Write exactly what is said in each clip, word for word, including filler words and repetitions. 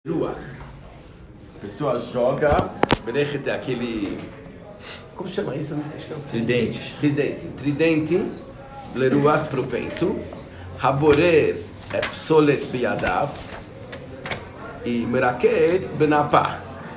Ruach. A pessoa joga, Berechet é aquele... Como chama isso? Eu não esqueci. Tridente. Tridente. Tridente, Leruach pro vento. Haborer é Psolet Biadav. E Meraket Benapá.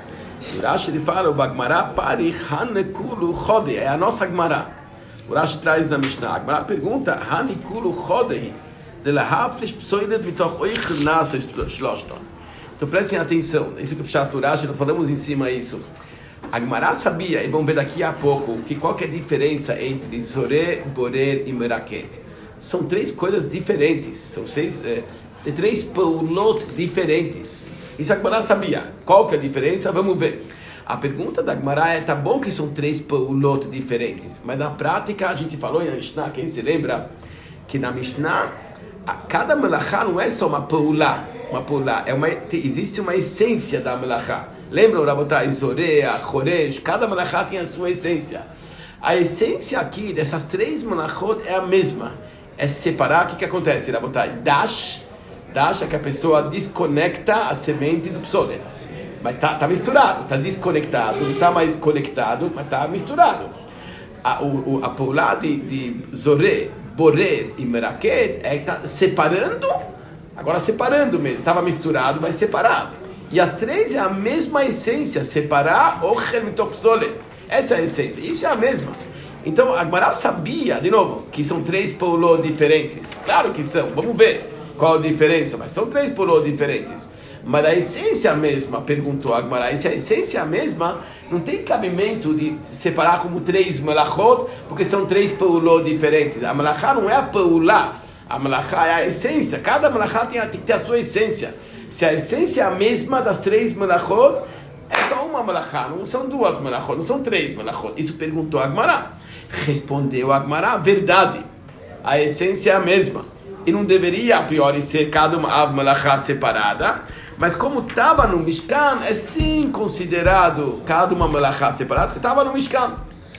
O Rashi ele fala, o Bagmará Parich Hanekulu Chode. É a nossa Gmará. O Rashi traz na Mishnah. A Gmará pergunta, Hanekulu Chode. De la Haflish Psoilet Mitoch Oich Naso Shloshton. Então prestem atenção, isso que o Pshat Urash, nós falamos em cima isso. A Gemara sabia, e vamos ver daqui a pouco, que qual que é a diferença entre Zoré, Borer e Meraket. São três coisas diferentes, são seis, é, três paulot diferentes. Isso a Gemara sabia. Qual que é a diferença? Vamos ver. A pergunta da Gemara é, tá bom que são três paulot diferentes, mas na prática a gente falou em Mishnah, quem se lembra, que na Mishnah, a, cada melachá não é só uma paulá. Uma pulá, é uma, existe uma essência da melachá. Lembram, Rabotai, Zorea, Choresh, cada melachá tem a sua essência. A essência aqui dessas três melachot é a mesma. É separar, o que, que acontece, Rabotai? Dash, dash é que a pessoa desconecta a semente do psolet. Mas está tá misturado, está desconectado, não está mais conectado, mas está misturado. A, o, a pulá de, de Zoré, Borer e Meraket é que está separando. Agora separando mesmo, estava misturado, vai separar. E as três é a mesma essência, separar o Mitoch. Essa é a essência, isso é a mesma. Então a Gemara sabia, de novo, que são três polô diferentes. Claro que são, vamos ver qual a diferença, mas são três polô diferentes. Mas a essência é a mesma, perguntou a Gemara, e se a essência é a mesma, não tem cabimento de separar como três melachot, porque são três polô diferentes. A melachá não é a paulá. A melachá é a essência. Cada melachá tem, tem que ter a sua essência. Se a essência é a mesma das três melachot, é só uma melachá, não são duas melachot, não são três melachot. Isso perguntou a Gemara. Respondeu a Gemara, verdade. A essência é a mesma. E não deveria, a priori, ser cada uma melachá separada. Mas como estava no Mishkan, é sim considerado cada uma melachá separada. Estava no Mishkan.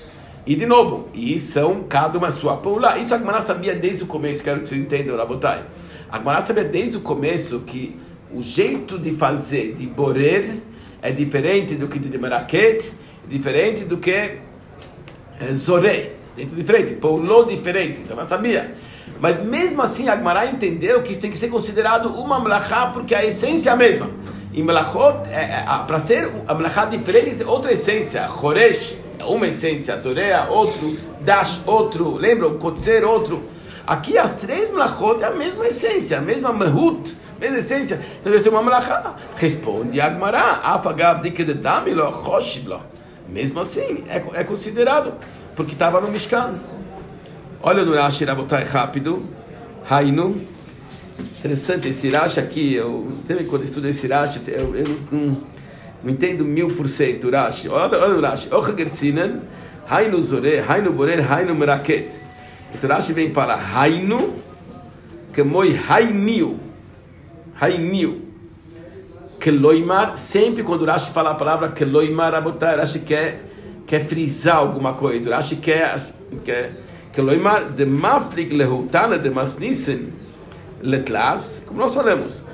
E de novo, e são cada uma sua paulá. Isso a Gemara sabia desde o começo, quero que vocês entendam, Rabotai. A Gemara sabia desde o começo que o jeito de fazer de Borer é diferente do que de Meraket, diferente do que é, Zoré, diferente, paulô diferente, a Gemara sabia. Mas mesmo assim a Gemara entendeu que isso tem que ser considerado uma melachá, porque a essência é a mesma. Em melachot, é, é, para ser a melachá diferente, é outra essência, Choresh, uma essência, Zorea, outro, Dash, outro, lembram? Kotzer, outro. Aqui as três melachot é a mesma essência, a mesma mehut, mesma essência. Então deve ser uma melachá. Responde a Gemara, afagav dikedamilo, choshivlo. Mesmo assim, é, é considerado, porque estava no Mishkan. Olha no Rashi, Rabotai, rápido. Hainu. Interessante esse Rashi aqui. Eu, quando eu estudo esse Rashi, eu, eu não... Não entendo mil por cento, Rashi. Olha, olha o Rashi. Ochagersinen, Hainu Zoré, Hainu Borer, Hainu Meraket. Então Rashi vem falar Hainu, que moi Hainiu. Hainiu. Keloimar, sempre quando Rashi fala a palavra Keloimar, Rabotai, Rashi quer, quer frisar alguma coisa. Rashi quer, quer Keloimar, de Maflik lehutana, de Masnissen letlas, como nós falamos.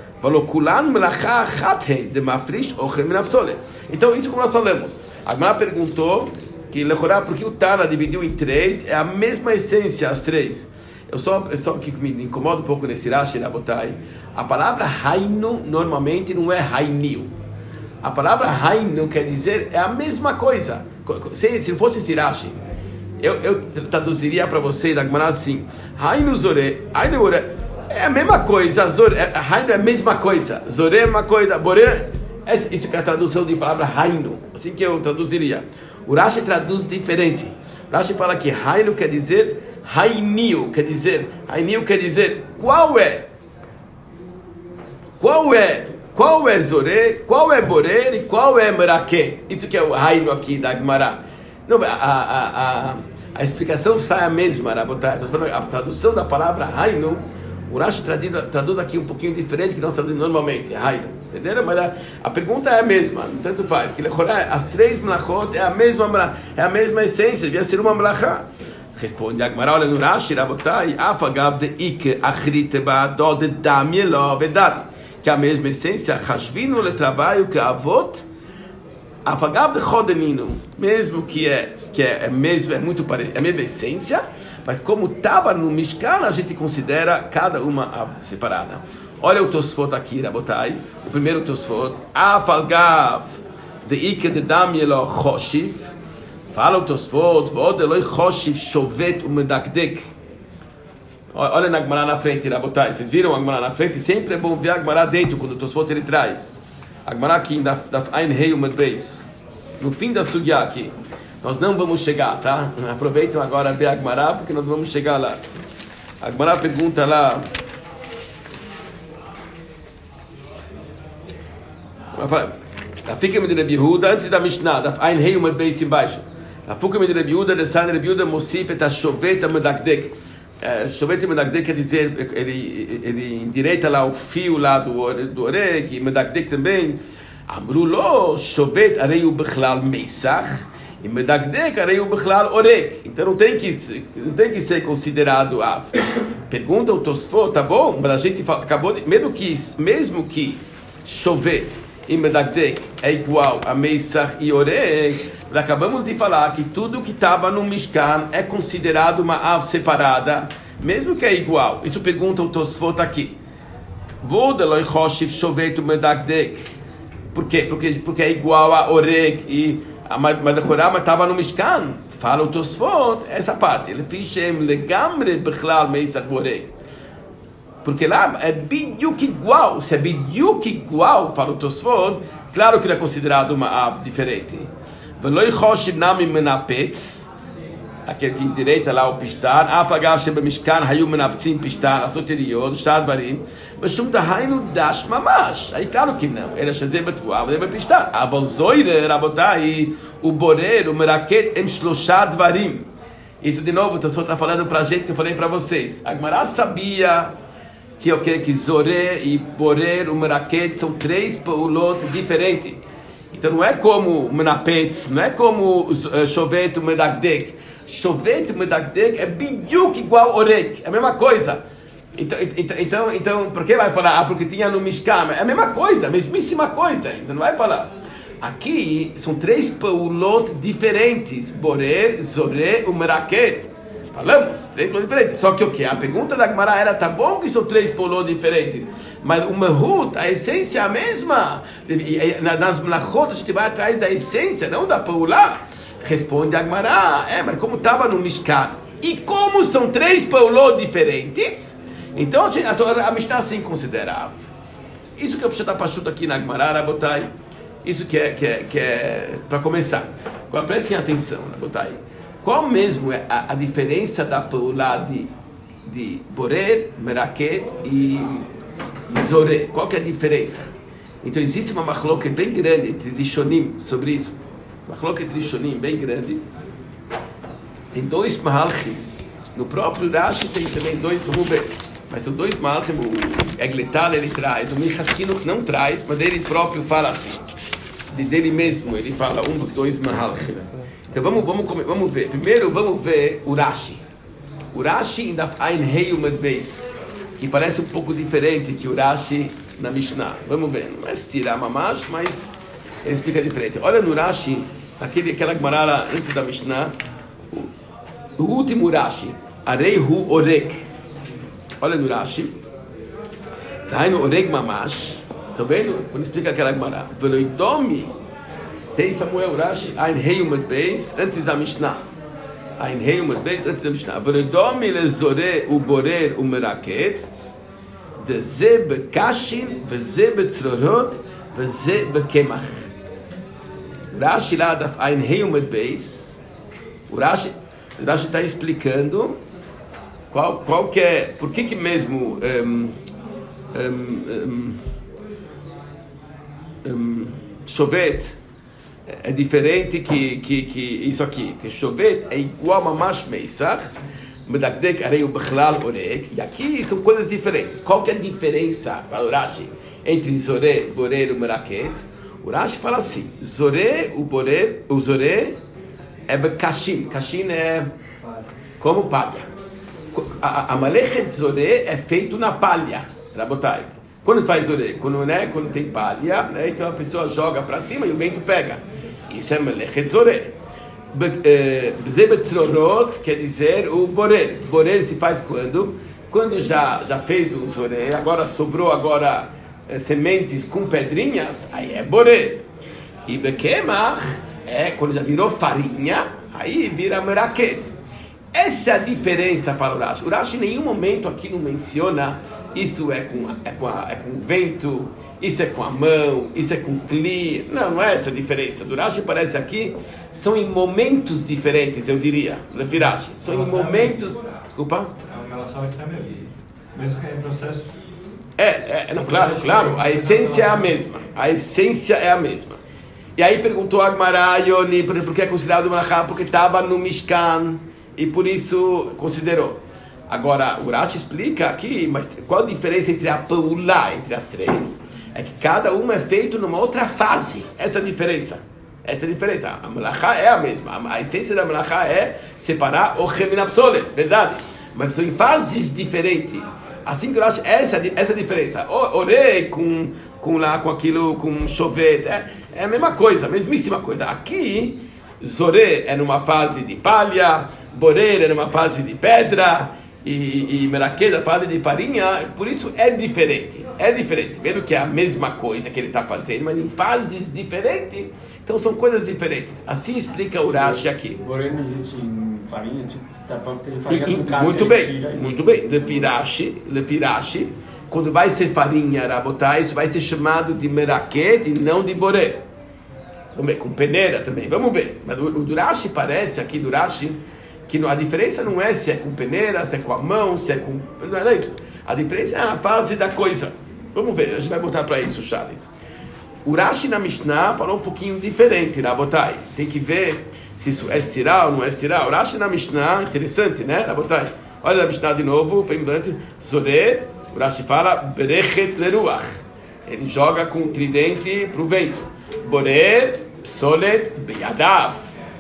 Então, isso como nós falamos. A Gemara perguntou que porque o Tana dividiu em três, é a mesma essência, as três. Eu só, eu só que me incomoda um pouco nesse Rashi, Rabotai. A palavra Hainu normalmente não é Hainiu. A palavra Hainu quer dizer é a mesma coisa. Se, se não fosse esse Rashi, eu, eu traduziria para você da Gemara assim: Hainu Zoré, Hainu Boré. É a mesma coisa, Zoré, Hainu é a mesma coisa, Zoré é uma coisa, Boré, isso que é a tradução de palavra Hainu, assim que eu traduziria. O Rashi traduz diferente. O Rashi fala que Hainu quer dizer Hainiu, quer dizer, Hainiu quer dizer qual é, qual é, qual é Zoré, qual é Boré e qual é Meraket. Isso que é o Hainu aqui da Gemara. Não, a, a, a, a explicação sai a mesma, a tradução da palavra Hainu. O Rashi traduz, traduz aqui um pouquinho diferente que nós traduzimos normalmente, Hainu. Entenderam? Mas a, a pergunta é a mesma, tanto faz. Que as três melachot é a mesma, é a mesma essência, devia ser uma melachá. Responde a Gemara, olha no Rashi, Rabotai, afagav de ike achrite ba'ado de damielo vedad. que é a mesma essência, Hashvinu le trabalho que avot, afagav de chodenino, mesmo que é que é, é mesmo é muito parecido, é a mesma essência, mas como estava no Mishkan, a gente considera cada uma separada. Olha o Tosfot aqui, Rabotai, o primeiro Tosfot, afagav de ike de dam yelo choshiv, fala o Tosfot, vod eloi choshiv shovet umedakdek. Olha na Gemara na frente, Rabotai. Vocês viram a Gemara na frente? Sempre é bom ver a Gemara dentro, quando o Tosfot ele traz. A Gemara aqui, da Ein Rei Umed Beis. No fim da Sugya aqui. Nós não vamos chegar, tá? Aproveitem agora a ver a Gemara, porque nós vamos chegar lá. A Gemara pergunta lá... A fica de Rabi Yehuda, antes da Mishnah, da Ein Rei Umed Beis embaixo. A fica de Rabi Yehuda, de San Rabi Yehuda, Mosif et HaShovet HaMedakdek. Shovet Medakdek quer dizer, ele, ele endireita lá o fio lá do, do oreg, e Medakdek também. Amrulo, Shovet Arei Bechlal Meisach, e Medakdek Arei Bechlal Oreg. Então não tem que, não tem que ser considerado Av. Pergunta o Tosfot, tá bom? Mas a gente fala, acabou de, mesmo que, mesmo que Shovet e Medakdek é igual a Meisach e Oreg, acabamos de falar que tudo que estava no Mishkan é considerado uma Av separada, mesmo que é igual. Isso pergunta o Tosfot aqui. Vodeloi choshiv shovet umedakdek. Por quê? Porque, porque é igual a Oreg e a Madachorama estava no Mishkan. Fala o Tosfot, essa parte. Ele fichem legamre bechlal meisach Oreg. Porque lá é bidyuk igual. Se é bidyuk igual, fala o Tosfot, claro que ele é considerado uma Av diferente. Veloi choshiv nami menapetz, aquele que endireita lá o pistar, afagav shebemishkan hayu menaptzim pistar, asoteriot, shadvarim, veshum dahainu dash mamash. Aí claro que não, era shazeh betvuah, mas é pistar. Aval zoire, rabotai, o borer, o meraket, em shlosha dvarim. Isso de novo, o Tosfot está falando para a gente, que eu falei para vocês. A Gemara sabia que, okay, que zorer e borer, o meraket, são três paulot diferentes. Então não é como menapetz, não é como uh, shovet e medakdek. Shovet e medakdek é bidyuk igual oreg, é a mesma coisa. Então, então, então, então, por que vai falar? Ah, porque tinha no Mishkan. É a mesma coisa, a mesmíssima coisa. Então não vai falar. Aqui são três paulot diferentes. Borer, zoré e meraket. Falamos, três paulot diferentes. Só que o que? A pergunta da Gemara era, tá bom que são três paulot diferentes, mas o mehut, a essência é a mesma. Nas melachot a gente vai atrás da essência, não da paulá. Responde a Gemara, é, mas como estava no Mishkan, e como são três paulot diferentes, então a, gente, a, a Mishnah assim considerava. Isso que eu preciso estar pachuto aqui na Gemara, Rabotai. Isso que é, que é, que é para começar. Agora prestem atenção, Rabotai. Qual mesmo é a, a diferença da paulá de, de borer, meraket e, e zoré? Qual que é a diferença? Então existe uma machloket bem grande entre Rishonim sobre isso. Machloket Rishonim bem grande. Tem dois mahalchim. No próprio Rashi tem também dois, vamos ver. Mas são dois mahalchim. O Egletal ele traz, o Minchas Chinuch não traz, mas ele próprio fala assim. De dele mesmo, ele fala um dos dois mahalchim. Então vamos, vamos, vamos ver. Primeiro vamos ver o Rashi. O Rashi em Daf Ein Rei Umed Beis, que parece um pouco diferente que o Rashi na Mishnah. Vamos ver. Não é tirar mamash, mas ele explica diferente. Olha no Rashi, aquele, aquela Gemara antes da Mishnah, o, o último Rashi, Arei Hu Oreg. Olha no Rashi. Daí no Oreg mamash. Tá vendo? Quando explica aquela Gemara. Veloidomi. Tem Samuel Rashi, Ein Rei Umed Beis, antes da Mishnah. Ein Rei Umed Beis, antes da Mishnah. Veloidomi lezore uborer umeraket, de ze bekashin, ve ze betzrorot, ve ze bekemach. Rashi lá da Ein Rei Umed Beis, o Rashi está explicando qual, qual que é, por que que mesmo um, um, um, um, Shovet é diferente que, que, que isso aqui, que Shovet é igual a Mamash Meisach, Medakdek Arei Bechlal Oreg, e aqui são coisas diferentes. Qual que é a diferença, para o Rashi, entre Zoré, Borer e Meraket? O Rashi fala assim, Zoré, o Borer, o Zoré é Bekashim, Kashim é como palha. A, a Malechet Zoré é feito na palha, Rabotai. Quando faz orelha? Quando, né, quando tem palha, né, então a pessoa joga para cima e o vento pega. Isso é melechet zoré. Bezebetzorot quer dizer o borer. Borer se faz quando? Quando já, já fez o zoré, agora sobrou agora é, sementes com pedrinhas, aí é borer. E bekemach é quando já virou farinha, aí vira meraket. Essa é a diferença para o Rashi. O Rashi em nenhum momento aqui não menciona isso é com, é com, a, é com vento, isso é com a mão, isso é com cli. Não, não é essa a diferença. Do Rashi parece aqui, são em momentos diferentes, eu diria. Levi Rashi. São em momentos... Desculpa? É uma relação isso é mesmo. Mesmo que é processo... É, é, não, claro, claro. A essência é a mesma. A essência é a mesma. E aí perguntou a Agmará, Yoni, por que é considerado Melachá? Porque estava no Mishkan e por isso considerou. Agora, o Rashi explica aqui, mas qual a diferença entre a Paulá, entre as três? É que cada uma é feito numa outra fase. Essa é a diferença. Essa é a diferença. A Melachá é a mesma. A essência da Melachá é separar o Chemin Absolet, verdade? Mas são em fases diferentes. Assim que eu acho essa essa diferença. Orei com com lá com aquilo com chover, é, é a mesma coisa, a mesmíssima coisa. Aqui Zoré é numa fase de palha, Borer é numa fase de pedra e, e Meraqueda é fase de farinha, por isso é diferente. É diferente, vendo que é a mesma coisa que ele está fazendo, mas em fases diferentes. Então são coisas diferentes. Assim explica o Rashi aqui. Borer não existe em farinha, tipo, dá para ter farinha com casca. Muito bem, muito bem. Lefirashi, Lefirashi, quando vai ser farinha, Rabotai, isso vai ser chamado de meraquet e não de borer. Com peneira também, vamos ver. Mas o do Rashi parece aqui, do Rashi, que a diferença não é se é com peneira, se é com a mão, se é com... Não é isso. A diferença é a fase da coisa. Vamos ver, a gente vai botar para isso, Charles. O Rashi na Mishnah falou um pouquinho diferente, Rabotai. Tem que ver se isso é estirá ou não é estirá. O Rashi na Mishnah, interessante, né, Rabotai? Olha na Mishnah de novo, vem durante Zoré, o Rashi fala Berechet leruach. Ele joga com o tridente para o vento. Borer, psolet, beyadav.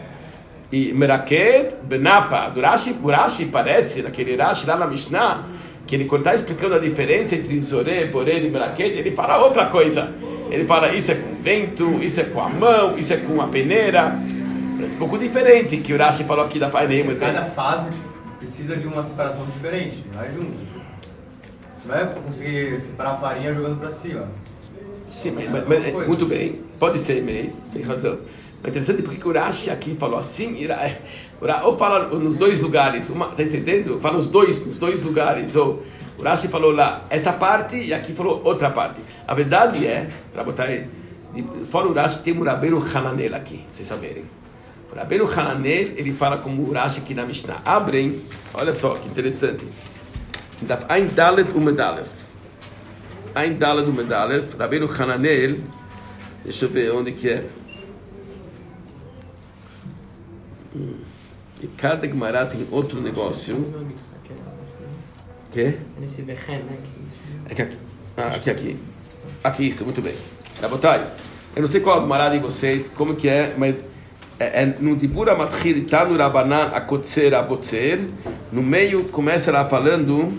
E meraket, benapa. Do Rashi, o Rashi parece, naquele Rashi lá na Mishnah, que ele quando está explicando a diferença entre Zoré, Borer e meraket, ele fala outra coisa. Ele fala, isso é com vento, isso é com a mão, isso é com a peneira. Parece um pouco diferente que o Rashi falou aqui da farinha. Cada fase precisa de uma separação diferente, não é junto. Você não vai conseguir separar a farinha jogando para cima. Sim, mas, mas, mas muito bem, pode ser, meio, sem razão. Mas é interessante porque o Rashi aqui falou assim, ou fala nos dois lugares, uma, tá entendendo? Fala nos dois, nos dois lugares, ou o Rashi falou lá essa parte e aqui falou outra parte. A verdade é, para botar fora o Rashi, tem o Rabbeinu Hananel aqui, vocês saberem. O Rabbeinu Hananel, ele fala como o Rashi aqui na Mishnah. Abrem, olha só que interessante. Ein Dalet Umedalef. Ein Dalet Umedalef. Rabbeinu Hananel, deixa eu ver onde que é. E cada Gemara tem outro negócio. Que? Nesse Bechem aqui. Aqui, ah, aqui, aqui. Aqui, isso, muito bem. Rabotai, eu não sei qual a Gemara de vocês, como que é, mas é, é, no Dibura Matchil, tá no Rabanan, Akotzer, Abotzer, no meio começa lá falando...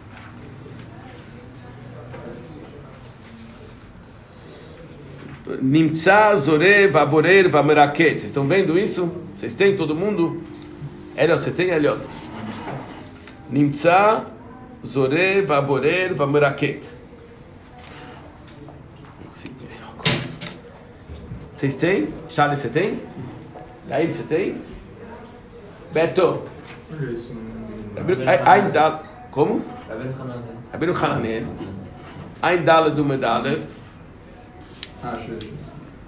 Nimtza, Zoré, Vaborer, Vameraket. Vocês estão vendo isso? Vocês têm, todo mundo? Eliot, você tem, Eliot? Nimtza, Zoré, Vaborer, Vameraket. Vocês têm? Charles, você tem? Laíl, você tem? Beto? Ainda. Como? Rabbeinu Hananel. Ainda do Medalef. Ah, acho que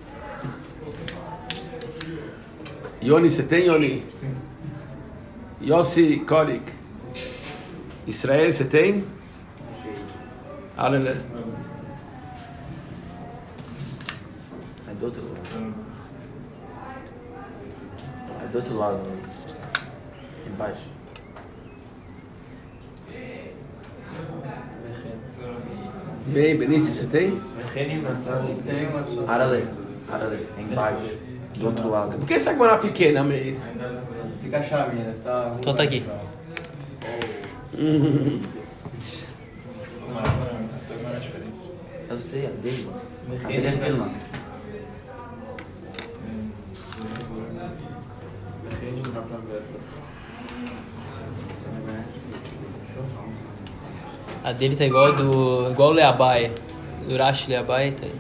Yoni, você tem, Yoni? sim. Yossi Korik. Israel, você tem? Alele. É do outro lado. É do outro lado. Embaixo. Bem, Benício, você tem? Tem uma pessoa. Arale. Arale. Embaixo. Do outro lado. Por que essa Gemara pequena, meio? Fica a chave, deve estar... Então tá aqui. Uma, uma, uma diferente. eu sei, a dele. A dele é vilã. A dele tá igual do. igual o Leabai. Do Urashi Leabai tá aí.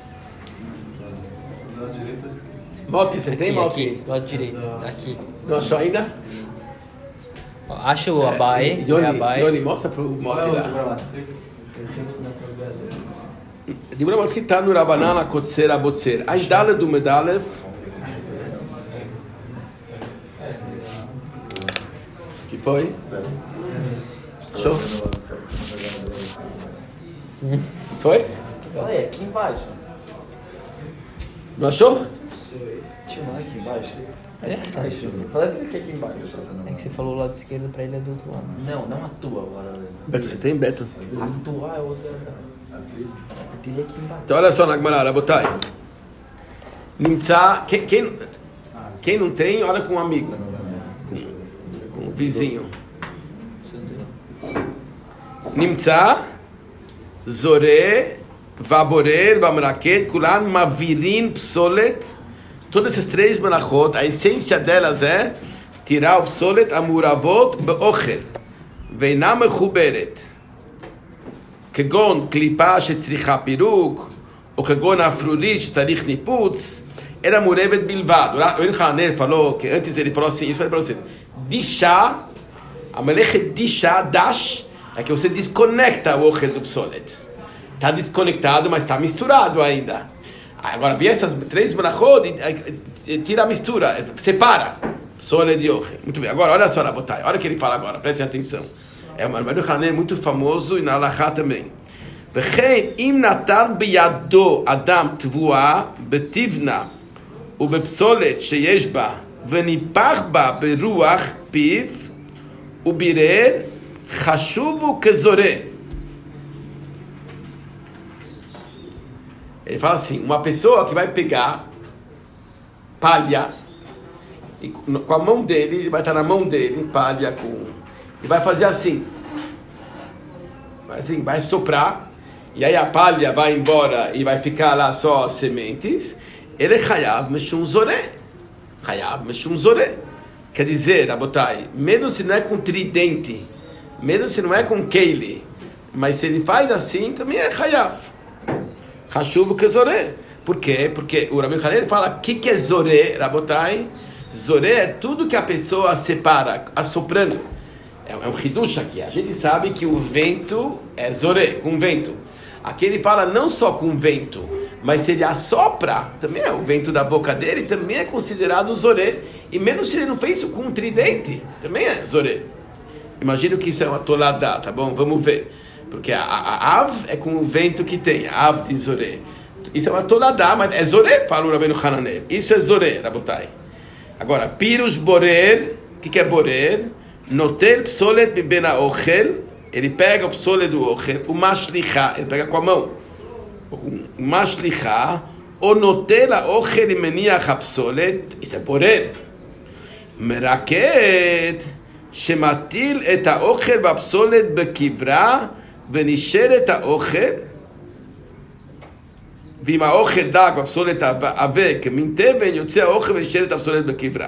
Da direita à esquerda. Moti, você tem, Aqui, Moti? aqui, do lado direito. Aqui. Não achou ainda? Ó, acha o Abai. Yoni, Abai. Yoni, mostra pro Moti lá. Dibra Moti tá no Rabanana, Kotser, Abotser. A Indala do Medalev. Que foi? Achou? Foi? Olha, aqui embaixo. Não achou? Tinha um aqui embaixo. É? Fala pra ele aqui embaixo. É que você falou o lado esquerdo pra ele é do outro lado. Não, não a tua agora. Beto, você tem, Beto? A tua é outra. Eu tirei aqui embaixo. Então olha só na Gemara, Rabotai. Nimtza, quem, quem, quem não tem, olha com um amigo. Com, com um vizinho. Nimtza, Zoré, Vaborer, Vamraket, Kulan, Mavirin, Psolet. Todas essas três melachot, a essência delas é tirar o psolet, amuravot, be'ochel. Veina mechuberet. כגון קליפה שצריכה פירוק, או כגון afrulit שצריך ניפוץ, era מורבת בלבד. O Rabbeinu Hananel falou, que antes ele falou assim, isso falei para você, dishá, a melechet dishá, dash, é que você desconecta o ochel do psolet. Está desconectado, mas está misturado ainda. Agora, vi essas três melachot, tira a mistura, separa, psolet de ochel. Muito bem, agora olha só, Rabotai, olha o que ele fala agora, prestem atenção. É um Rabbeinu Hananel muito famoso e na Halachá também. וכן אם נטל בידו אדם תבואה בתבנה ובפסולת שיש בה וניפח בה ברוח פיו ובירר חשוב הוא כזורע. Ele fala assim, uma pessoa que vai pegar palha e com a mão dele, vai estar na mão dele, palha com... e vai fazer assim. Vai assim, vai soprar. E aí a palha vai embora e vai ficar lá só as sementes. Ele é chayav meshum zoré. Chayav meshum zoré. Quer dizer, Rabotai, mesmo se não é com tridente, mesmo se não é com keili, mas se ele faz assim, também é chayav. Hashuv que zoré. Por quê? Porque o Rabbeinu Hananel fala, o que, que é zoré, Rabotai? Zoré é tudo que a pessoa separa, assoprando. É um hidush aqui. A gente sabe que o vento é zoré, com vento. Aqui ele fala não só com vento, mas se ele assopra, também é o vento da boca dele, também é considerado zoré. E mesmo se ele não fez isso com um tridente, também é zoré. Imagino que isso é uma toladá, tá bom? Vamos ver. Porque a, a, a av é com o vento que tem, a av de zoré. Isso é uma toladá, mas é zoré, fala o Rabbeinu Hananel. Isso é zoré, Rabotai. Agora, pirus borer, o que, que é borer? Noter psolet bibena ochel. Ele pega o psolet do ochel, o mashlicha, ele pega com a mão. O mashlicha, o notela ochel e meniach psolet, isso é borer. Meraket, shematil et האוכל והפסולת בקברה ונשארת האוכל ועם האוכל דק והפסולת עבה כמין תבן יוצא האוכל ונשארת הפסולת בקברה.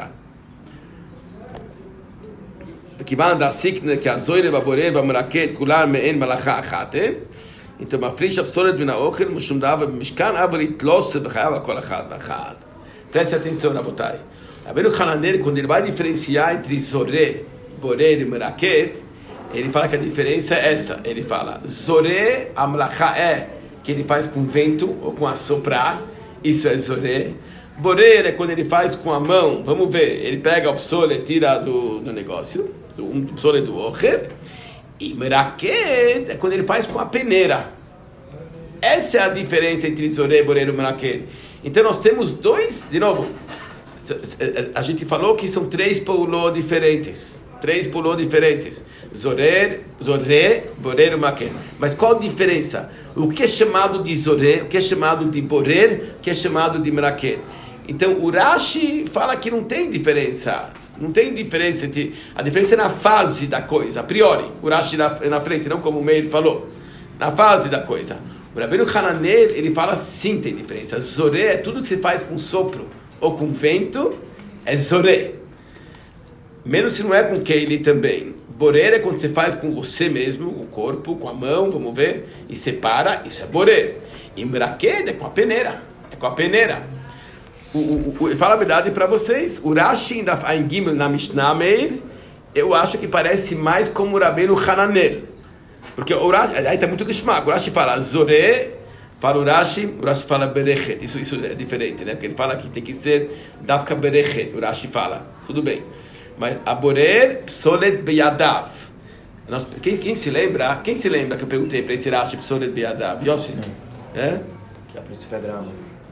וכיוון דעסיקנה כי הזוירה והבורר והמרקד כולם מעין מלאכה אחת, então mafrish הפסולת מן האוכל משום דבר במשכן אבל יתלוסת בחייו על כל אחד ואחד. Preste atenção, Rabotai. Rabbeinu Hananel, quando ele vai diferenciar entre zoré, borer e meraket, ele fala que a diferença é essa. Ele fala, zoré, a melacha é que ele faz com vento ou com assoprar, isso é zoré. Borer é quando ele faz com a mão, vamos ver, ele pega o psole, tira do, do negócio, do, do psole do ochel, e meraket é quando ele faz com a peneira. Essa é a diferença entre zoré, borer e meraket. Então nós temos dois, de novo, a gente falou que são três pulô diferentes. Três pulô diferentes. Zoré, zoré, borer e meraket. Mas qual a diferença? O que é chamado de zoré, o que é chamado de borer, o que é chamado de meraket? Então, o Rashi fala que não tem diferença. Não tem diferença. Entre, a diferença é na fase da coisa, a priori. O Rashi na, na frente, não como o Meir falou. Na fase da coisa. O Rabbeinu Hananel, ele fala sim, tem diferença. Zoré é tudo que você faz com sopro ou com vento, é Zoré. Menos se não é com Keili também. Borer é quando você faz com você mesmo, o corpo, com a mão, vamos ver, e separa, isso é borer. E Meraked é com a peneira, é com a peneira. O, o, o, fala a verdade para vocês, o Rashi da Ain Gimel na Mishnah Meir, eu acho que parece mais como o Rabbeinu Hananel. Porque o Rashi, aí está muito geschmack, o Rashi fala Zoré, fala o Rashi, o Rashi fala Berechet, isso, isso é diferente, né? Porque ele fala que tem que ser Dafka Berechet, o Rashi fala, tudo bem. Mas Aborer Psolet Beyadav. Nós, quem, quem se lembra? Quem se lembra que eu perguntei para esse Rashi Psolet Beyadav? Yossi? É? Que a princípio é grama.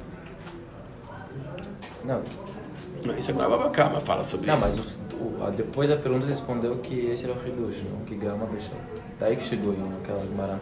Não. Não, isso é Baba Kama, fala sobre Não, isso. mas o, o, depois a pergunta respondeu que esse era o Hidush, não que grama deixa. Daí que chegou em aquela Gumará.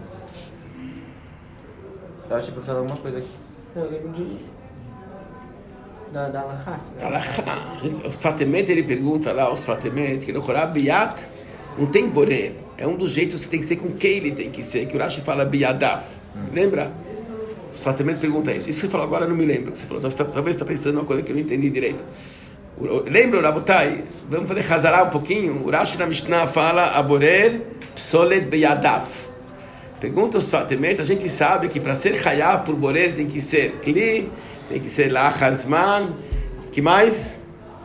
Eu acho que perguntado alguma coisa aqui. Eu lembro de... Da, da Alahá. Alahá. Os Fatemet, ele pergunta lá, os Fatemet, que no Korá Biyat não tem borer. É um dos jeitos que tem que ser com quem ele tem que ser, que o Rashi fala Biyadav. Hum. Lembra? Os Fatemet pergunta isso. Isso que você falou agora, eu não me lembro. Que você falou. Talvez você está pensando uma coisa que eu não entendi direito. Lembra, Rabotai? Vamos fazer Hazará um pouquinho. O Rashi na Mishnah fala Aborer Psolet Biyadav. Pergunta os Fatemet, a gente sabe que para ser Hayab por borer tem que ser Kli, tem que ser Lachar Zman, que mais?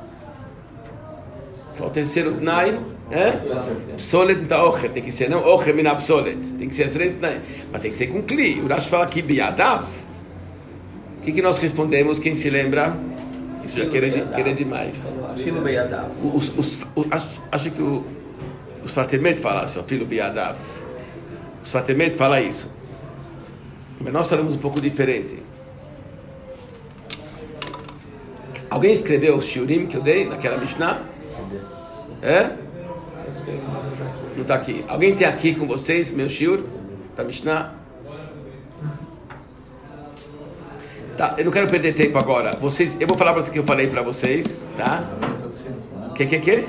O terceiro Tnai, é? Psolet Ta'ocher, tem que ser, não Ocher Mina Psolet, tem que ser as três Tnai, mas tem que ser com Kli. O Rashi fala aqui Biyadav. O que, que nós respondemos, quem se lembra? Isso já querer, querer demais. Filo Beyadav. Os, os, os, acho, acho que o, os Fatemet falam assim, Filo Biyadav. Os Fatemet falam isso. Mas nós falamos um pouco diferente. Alguém escreveu o shiurim que eu dei naquela Mishnah? É? Não está aqui. Alguém tem aqui com vocês meu shiur da Mishnah? Tá, eu não quero perder tempo agora. Vocês, eu vou falar para vocês o que eu falei para vocês, tá? Que que que?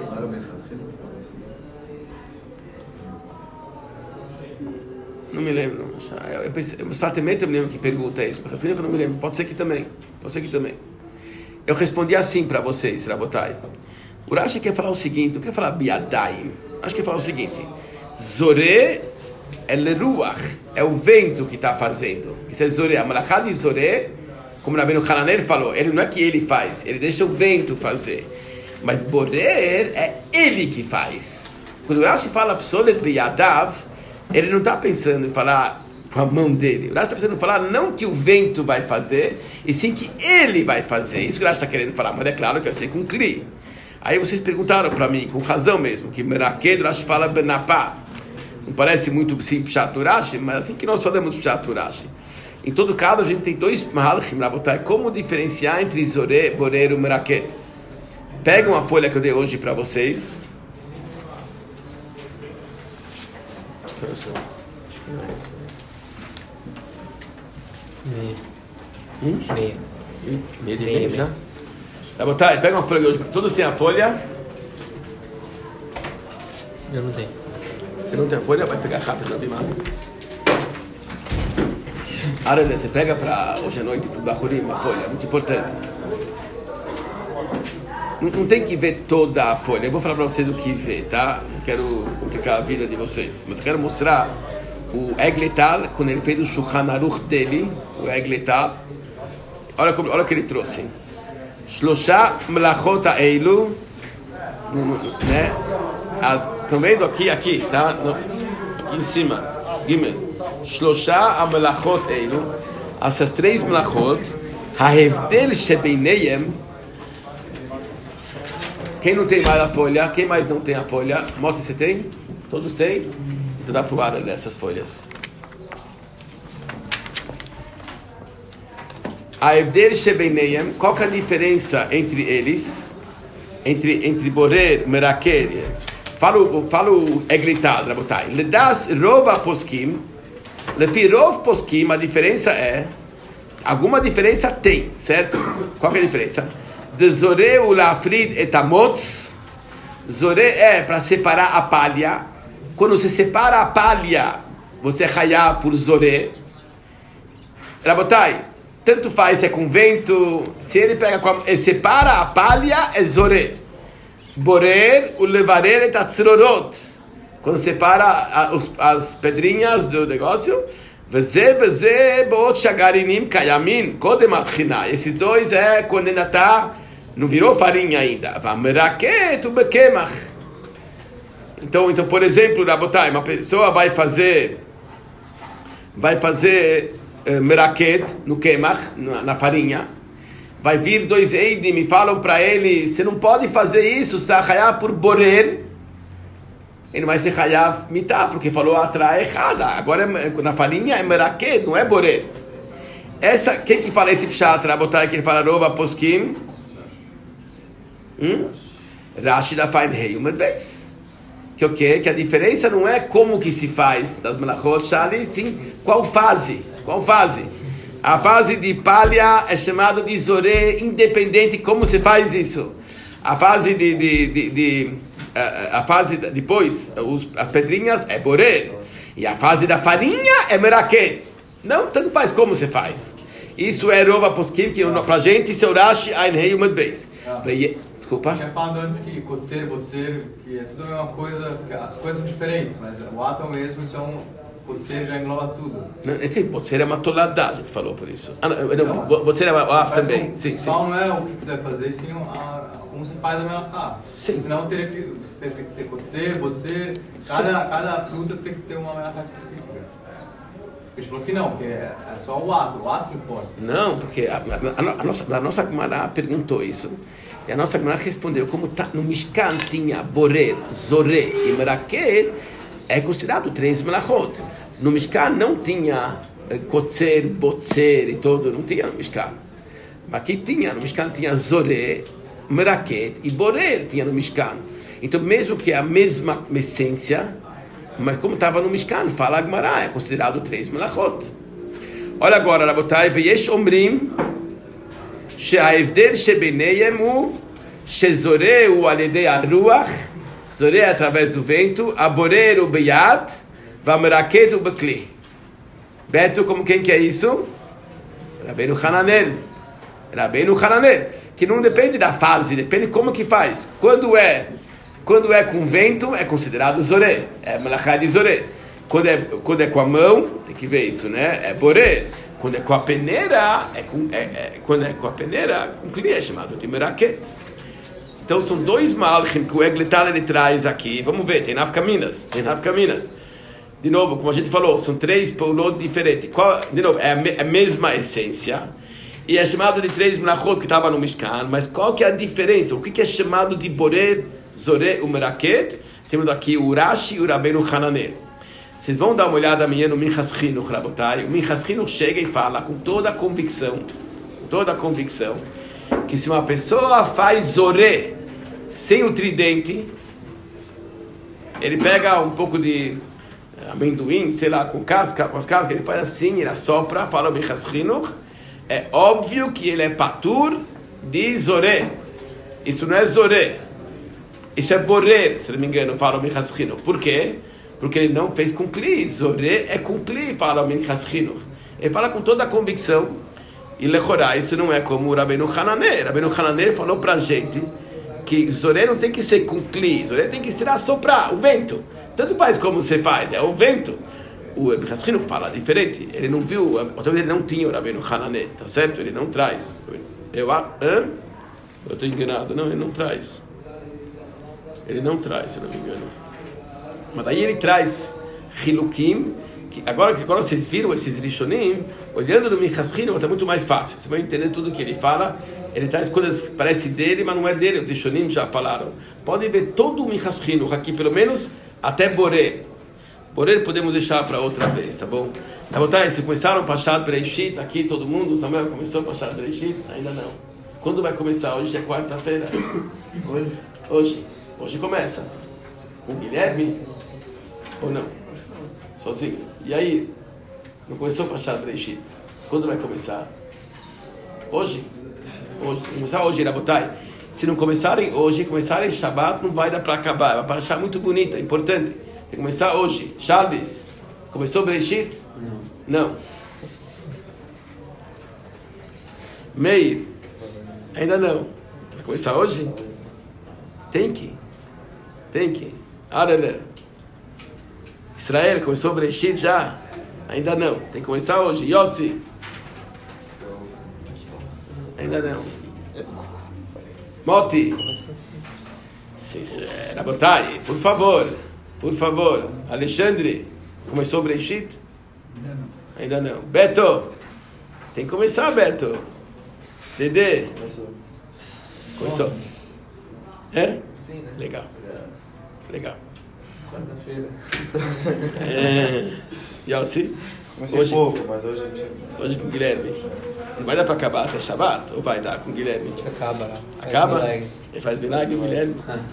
Não me lembro. Eu, eu pensei, os Fatemet eu me lembro que pergunta isso, mas eu não me lembro. Pode ser que também. Pode ser que também. Eu respondi assim para vocês, Rabotai. O Rashi quer falar o seguinte, não quer falar Biadaim. Acho que quer falar o seguinte: Zoré é Leruach, é o vento que está fazendo. Isso é Zoré. A Malachá de Zoré, como o Rabbeinu Hananel falou, ele não é que ele faz, ele deixa o vento fazer. Mas Borer é ele que faz. Quando o Rashi fala Psolet Beyadav, ele não está pensando em falar com a mão dele. O Rashi está pensando em falar não que o vento vai fazer, e sim que ele vai fazer. Isso que o Rashi está querendo falar, mas é claro que vai ser com Kli. Aí vocês perguntaram para mim, com razão mesmo, que Meraked, o Rashi fala Benapá. Não parece muito sim Pshat no Rashi, mas assim que nós falamos Pshat no Rashi. Em todo caso, a gente tem dois Mahalchim, Rabotai, como diferenciar entre Zoré, Borer e Meraked. Pega uma folha que eu dei hoje para vocês. Meio. Hum? Meio. Meio de Meio, meio já? meio. Tá bom, tá, pega uma folha de hoje. Todos têm a folha? Eu não tenho. Se não tem a folha, vai pegar rápido na Bimá. Arane, você pega para hoje à noite para o Bahurim uma folha, muito importante. Não, não tem que ver toda a folha. Eu vou falar para vocês o que ver, tá? Não quero complicar a vida de vocês. Mas eu quero mostrar o Egletal, quando ele fez o Shulchan Aruch dele, o Egletal. Olha, como, olha o que ele trouxe. Shlosha melachot ha'elu, né? Estão vendo aqui, aqui, tá? Aqui em cima. Gimel. Shlosha melachot ha'elu. Essas três melachot. Ha'hevdel shebeineyem. Quem não tem mais a folha? Quem mais não tem a folha? Moti, você tem? Todos têm? Então dá para o ar dessas folhas. A Evder Shebeineyem, qual que é a diferença entre eles? Entre, entre Borer, Meraked. Fala o, fala o Egletad, Rabotai. Ledas Rova Poskim. Lefi Rov Poskim, a diferença é... Alguma diferença tem, certo? Qual que é a diferença? De Zoré u Lafrid etamotz. Zoré é para separar a palha. Quando você separa a palha, você é Hayá por Zoré. Rabotai, tanto faz se é com vento, se ele pega com a, ele separa a palha, é zoré. Borer, o levarer, é tatzrorot. Quando separa a, os, as pedrinhas do negócio, veze, veze, boot shagarinim kayamin, kodem atchina. Esses dois é quando ainda está, não virou farinha ainda. Vameraket u bekemach. Então, então, por exemplo, Rabotai, uma pessoa vai fazer, vai fazer uh, meraket no kemach, na, na farinha. Vai vir dois eidim e falam para ele, você não pode fazer isso, você está chayav por borer. Ele não vai ser chayav mitá, porque falou atrás errada. Agora, na farinha é meraket, não é borer. Essa, quem que fala esse pshat, Rabotai, que ele fala rova poskim? Hum? Rashi da Fain Rei Umer Beis. Que o quê? Que a diferença não é como que se faz das melachot shali, sim, qual fase, qual fase. A fase de palha é chamada de zoré, independente como se faz isso. A fase de, de, de, de a, a fase de, depois, os, as pedrinhas é boré. E a fase da farinha é meraket. Não, tanto faz como se faz. Isso é rova poskim, que pra gente isso é Rashi Ein Rei Umed Beis. Desculpa. Eu tinha falado antes que kotzer, botzer, que é tudo a mesma coisa, que as coisas são diferentes, mas o ato é o mesmo, então kotzer já engloba tudo. Botzer é uma toladá, a gente falou por isso. Ah, não, não, botzer é uma af também. O sim, sim. não é o que você vai fazer, sim a, como você faz a melachá. Sim. Senão teria que, você tem que ser kotzer, botzer, cada, cada fruta tem que ter uma melachá específica. A gente falou que não, que é, é só o ato, o ato que importa. Não, porque a, a, a, a nossa, a nossa Gemara perguntou isso. E a nossa Gemara respondeu, como tá, no Mishkan tinha Borer, Zoré e Meraket, é considerado três melachot. No Mishkan não tinha Kotzer, Botzer e todo, não tinha no Mishkan. Mas aqui tinha, no Mishkan tinha Zoré, Meraket e Borer, tinha no Mishkan. Então, mesmo que é a mesma essência, mas como estava no Mishkan, fala a Gemara, é considerado três melachot. Olha agora, Rabotai, Veyesh Omrim, שההבדל שביניהם הוא שזורע הוא על ידי הרוח, זורע através do vento, הבורר הוא ביד, והמרקד הוא בכלי. Beto, como quem que é isso? Rabbeinu Hananel. Rabbeinu Hananel. Que não depende da fase, depende como que faz. Quando é, quando é com vento, é considerado zoré, é melachá de zoré. Quando é, quando é com a mão, tem que ver isso, né? É borer. Quando é com a peneira, é com, é, é, quando é com a peneira, com cli é chamado de meraket. Então são dois malchim que o Egletal ele traz aqui. Vamos ver, tem nafkaminas, tem nafkaminas. De novo, como a gente falou, são três paulot diferentes. Qual, de novo, é a, me, a mesma essência. E é chamado de três melachot que estava no Mishkan. Mas qual que é a diferença? O que, que é chamado de borer, zoré, o meraket? Temos aqui o Rashi e o Rabbeinu Hananel. Vocês vão dar uma olhada amanhã no Minchas Chinuch, Rabotai. O Minchas Chinuch chega e fala com toda a convicção, com toda a convicção, que se uma pessoa faz zoré sem o tridente, ele pega um pouco de amendoim, sei lá, com casca, com as cascas, ele faz assim, ele assopra, fala o Minchas Chinuch, é óbvio que ele é patur de zoré. Isso não é zoré, isso é borer, se não me engano, fala o Minchas Chinuch. Por quê? Porque ele não fez com cli, zoré é com cli, fala o Minchas Chinuch. Ele fala com toda a convicção, e lechorá, isso não é como o Rabbeinu Hananel. Rabbeinu Hananel falou pra gente que zoré não tem que ser com cli, zoré tem que ser assoprar, o vento. Tanto faz como você faz, é o vento. O Minchas Chinuch fala diferente, ele não viu, outra vez ele não tinha o Rabbeinu Hananel, tá certo? Ele não traz. Eu, hã? Eu estou enganado, não, ele não traz. Ele não traz, se não me engano. Mas daí ele traz Hilukim, que agora que agora vocês viram esses Rishonim, olhando no Minchas Chinuch está muito mais fácil, você vai entender tudo o que ele fala. Ele traz coisas que parecem dele, mas não é dele, os Rishonim já falaram. Podem ver todo o Minchas Chinuch aqui, pelo menos até Borer. Borer podemos deixar para outra vez, tá bom? Tá bom, tá? Se começaram o Pashat Bereishit, aqui todo mundo, Samuel começou o Pashat Bereishit? Ainda não. Quando vai começar? Hoje é quarta-feira. Hoje? Hoje. Hoje começa. Com Guilherme? Ou não? Sozinho. E aí? Não começou o Pashat Bereishit? Quando vai começar? Hoje? Hoje. Começar hoje, Rabotai. Se não começarem hoje, começarem Shabbat, não vai dar para acabar. É uma parasha muito bonita, importante. Tem que começar hoje. Charles, começou Bereishit? Não. Não. Meir, ainda não. Vai começar hoje? Tem que. Tem que. Arara. Israel, começou o Bereshit já? Ainda não. Tem que começar hoje. Yossi. Ainda não. Moti. Rabotai, por favor. Por favor. Alexandre, começou o Bereshit? Ainda não. Ainda não. Beto. Tem que começar, Beto. Dedê. Começou. Começou. É? Sim, né? Legal. Legal. Quarta-feira. É. Yossi? Comecei Hoje- pouco, mas hoje a gente... Hoje com o Guilherme. Não vai dar para acabar até Shabbat? Ou vai dar com o Guilherme? Acaba lá. Acaba? Faz milagre. Ele faz milagre, o Guilherme?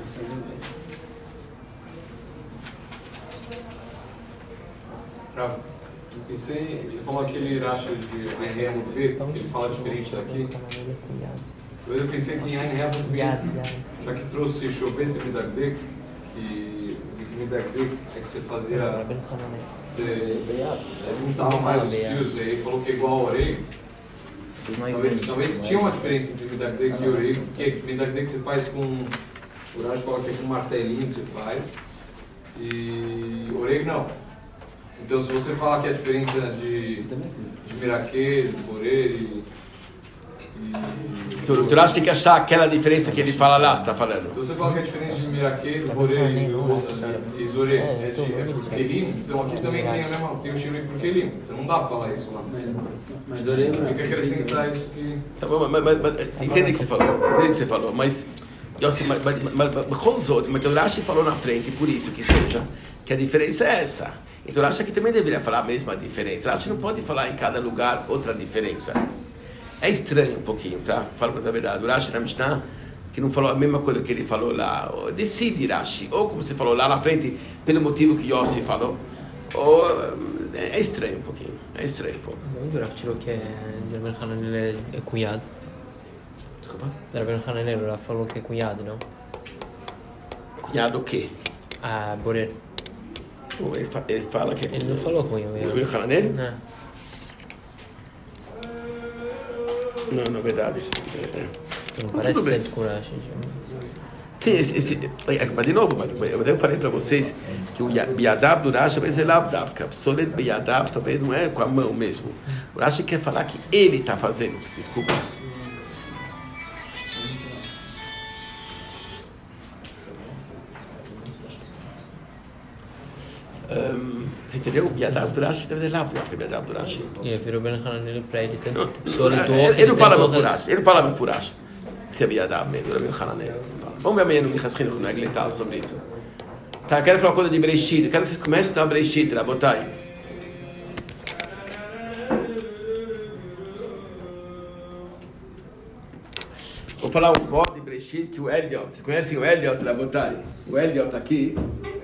Pra... Eu pensei, você falou aquele Rashi de Ain Remo que ele fala diferente daqui. Eu pensei que em Ain Remo, já que trouxe chover de Midagdek, que Midagdek é que você fazia, você juntava mais os fios, e aí falou que é igual ao Orei. Talvez, talvez tinha uma diferença entre Midagdek e Orei, porque Midagdek você faz com, o Rashi fala que é com um martelinho que você faz, e Orei não. Então, se você falar que a diferença de, de Miraquê, de Borer e... e Tu, tu acha que tem que achar aquela diferença que ele fala lá, você está falando? se você falar que a diferença de Miraquê, de Borer e, e Zorê é de, é por Kelim, então aqui também tem, a mesma, tem o Shirui por Kelim. Então não dá para falar isso lá. Mas orei não. Tem que acrescentar isso aqui. Tá bom, mas, mas, mas entende o que você falou, entende o que você falou, mas... Yossi, mas, mas, mas, mas, mas o Rashi falou na frente, por isso que seja, que a diferença é essa. Então o Rashi aqui também deveria falar a mesma diferença. O Rashi não pode falar em cada lugar outra diferença. É estranho um pouquinho, tá? Falo para a verdade. O Rashi na Mishnah, que não falou a mesma coisa que ele falou lá, decide Rashi, ou como você falou lá na frente, pelo motivo que Yossi falou, ou é estranho um pouquinho, é estranho um pouco. De onde o Rav tirou que é de Rabbeinu Hananel é cunhado? Desculpa? De Rabbeinu Hananel, o Rav falou que é cunhado, não? Cunhado o quê? Ah, Borer. Ele, fa ele fala que é Ele não falou cunhado. O Rabbeinu Hananel? Não. Não, na verdade. É, é. Não Tudo parece bem. tanto com o Rashi. Sim, esse, esse, mas de novo, mas eu eu falei para vocês que o Biadav do Rashi talvez é Lavdavka. Psolet Biadav talvez não é com a mão mesmo. O Rashi quer falar que ele está fazendo. Desculpa. Um, você entendeu? O Biadav do Rashi deve ser Lavdavka, Biadav do Rashi. E ele virou Rabbeinu Hananel para ele tanto. Não, Pessoa ele, leitor, ele não fala tentou- muito por Rashi. Ele não fala muito por Rashi. Se é Biadav mesmo, Rabbeinu Hananel. Vamos ver amanhã no Michas Chinuch, no Egletal, sobre isso. Tá, eu quero falar uma coisa de Bereshit. Eu quero que vocês comecem a estudar Bereshit, Rabotai. Vou falar um voto de Bereshit que o Elliot, vocês conhecem o Elliot, Rabotai? O Elliot aqui,